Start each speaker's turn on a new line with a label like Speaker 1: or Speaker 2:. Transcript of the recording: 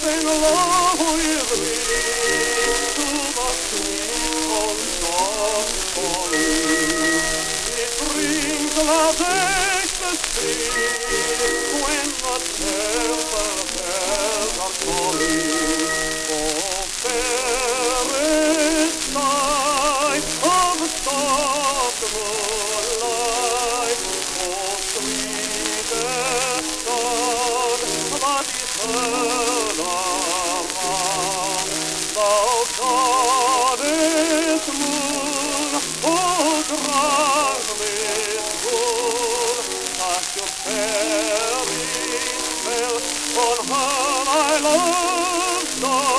Speaker 1: in love with me to the sweet home of me. It brings love's ecstasy when the temple bells are calling. Oh, fairest night of soft moonlight, oh, sweetest dawn that is heard around. Thou goddess moon, oh, grant this boon, cast your fairy spell on her I love so.